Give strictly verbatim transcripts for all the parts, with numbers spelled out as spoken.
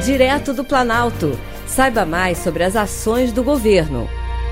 Direto do Planalto. Saiba mais sobre as ações do governo.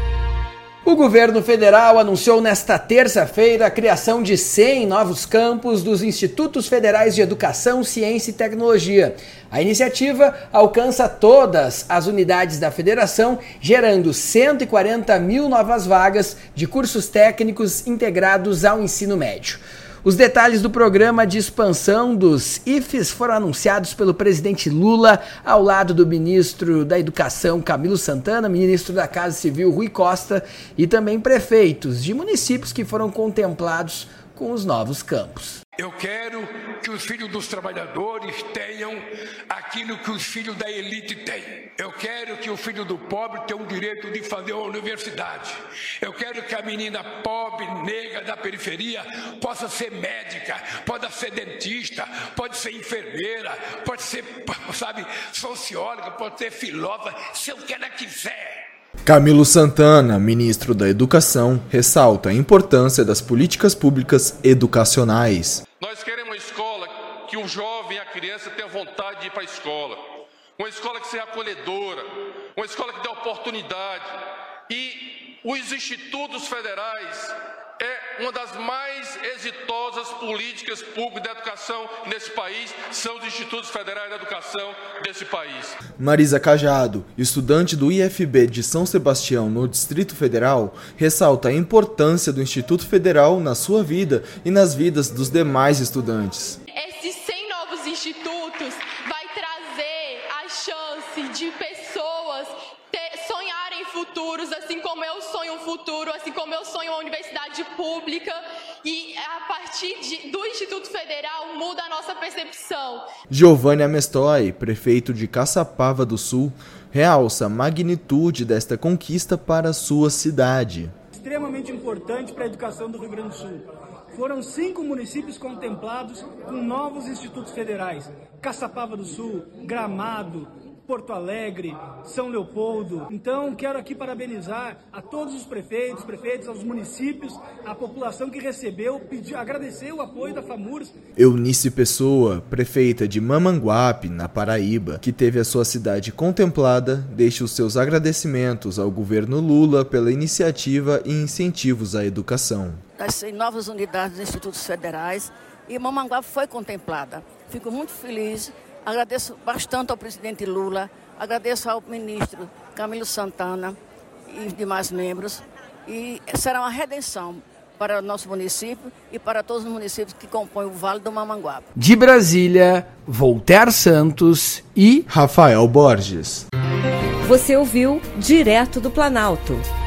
O governo federal anunciou nesta terça-feira a criação de cem novos campus dos Institutos Federais de Educação, Ciência e Tecnologia. A iniciativa alcança todas as unidades da federação, gerando cento e quarenta mil novas vagas de cursos técnicos integrados ao ensino médio. Os detalhes do programa de expansão dos I F Es foram anunciados pelo presidente Lula ao lado do ministro da Educação, Camilo Santana, ministro da Casa Civil, Rui Costa, e também prefeitos de municípios que foram contemplados com os novos campos. Eu quero que os filhos dos trabalhadores tenham aquilo que os filhos da elite têm. Eu quero que o filho do pobre tenha o direito de fazer uma universidade. Eu quero que a menina pobre, negra da periferia possa ser médica, pode ser dentista, pode ser enfermeira, pode ser, sabe, socióloga, pode ser filósofa, se eu quero quiser. Camilo Santana, ministro da Educação, ressalta a importância das políticas públicas educacionais. Nós queremos uma escola que o jovem, a criança tenha vontade de ir para a escola. Uma escola que seja acolhedora, uma escola que dê oportunidade. E os institutos federais é uma das mais exitosas políticas públicas de educação nesse país, são os Institutos Federais de Educação desse país. Marisa Cajado, estudante do I F B de São Sebastião, no Distrito Federal, ressalta a importância do Instituto Federal na sua vida e nas vidas dos demais estudantes. Esses cem novos institutos vai trazer a chance de pessoas ter, sonharem futuros, assim como eu sonho um futuro, assim como eu sonho uma universidade pública, e a partir de, do Instituto Federal muda a nossa percepção. Giovanni Amestoy, prefeito de Caçapava do Sul, realça a magnitude desta conquista para a sua cidade. Extremamente importante para a educação do Rio Grande do Sul. Foram cinco municípios contemplados com novos institutos federais: Caçapava do Sul, Gramado, Porto Alegre, São Leopoldo. Então, quero aqui parabenizar a todos os prefeitos, prefeitos, aos municípios, a população que recebeu, pedir, agradecer o apoio da FAMURS. Eunice Pessoa, prefeita de Mamanguape, na Paraíba, que teve a sua cidade contemplada, deixa os seus agradecimentos ao governo Lula pela iniciativa e incentivos à educação. Das novas unidades dos institutos federais, e Mamanguape foi contemplada. Fico muito feliz. Agradeço bastante ao presidente Lula, agradeço ao ministro Camilo Santana e demais membros. E será uma redenção para o nosso município e para todos os municípios que compõem o Vale do Mamanguape. De Brasília, Voltaire Santos e Rafael Borges. Você ouviu Direto do Planalto.